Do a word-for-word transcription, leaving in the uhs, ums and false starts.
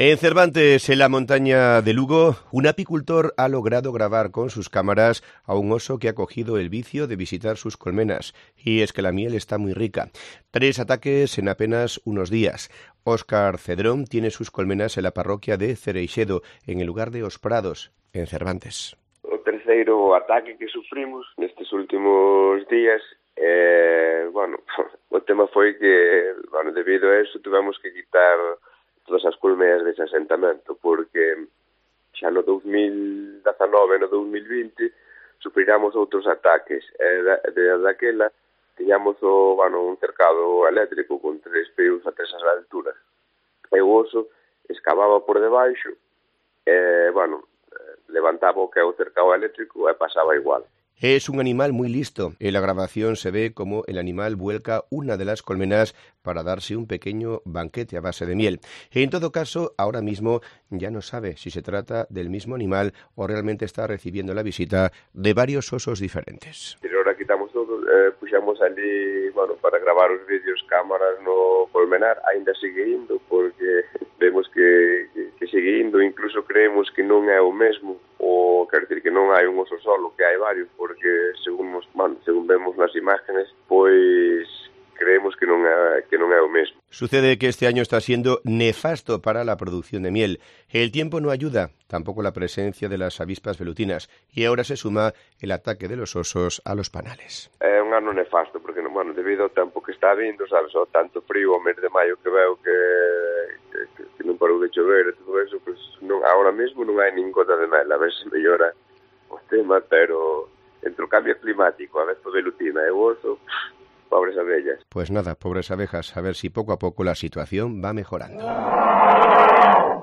En Cervantes, en la montaña de Lugo, un apicultor ha logrado grabar con sus cámaras a un oso que ha cogido el vicio de visitar sus colmenas. Y es que la miel está muy rica. Tres ataques en apenas unos días. Óscar Cedrón tiene sus colmenas en la parroquia de Cereixedo, en el lugar de Os Prados, en Cervantes. O terceiro ataque que sufrimos nestes últimos días, eh, bueno, o tema foi que, bueno, debido a eso, tivemos que quitar todas as colmeas dese asentamento, porque xa no dos mil dezanove e no dos mil vinte sufriramos outros ataques, e desde daquela tiñamos o, bueno, un cercado eléctrico con tres pios a tres alturas, e o oso excavaba por debaixo, e, bueno, levantaba o que é o cercado eléctrico e pasaba igual. Es un animal muy listo. En la grabación se ve como el animal vuelca una de las colmenas para darse un pequeño banquete a base de miel. En todo caso, ahora mismo ya no sabe si se trata del mismo animal o realmente está recibiendo la visita de varios osos diferentes. Pero ahora quitamos todo, eh, puxamos ali, bueno, para gravar os vídeos cámaras no colmenar, ainda sigue indo, porque vemos que, que, que sigue indo, incluso creemos que non é o mesmo, o quer dizer que non hai un oso solo, que hai varios, porque según, bueno, según vemos nas imágenes, pois creemos que non é, que non é o mesmo. Sucede que este año está siendo nefasto para la producción de miel. El tiempo no ayuda, tampoco la presencia de las avispas velutinas, y ahora se suma el ataque de los osos a los panales. É un ano nefasto, porque, bueno, debido ao tempo que está vindo, sabes, o tanto frío o mes de maio que veo que, que, que non parou de chover e todo eso, pues, non, ahora mesmo non hai nin gota de mel, a ver se mellora o tema, pero entre o cambio climático, a vespa velutina e o oso, pobres abellas. Pues nada, pobres abejas, a ver si poco a poco la situación va mejorando.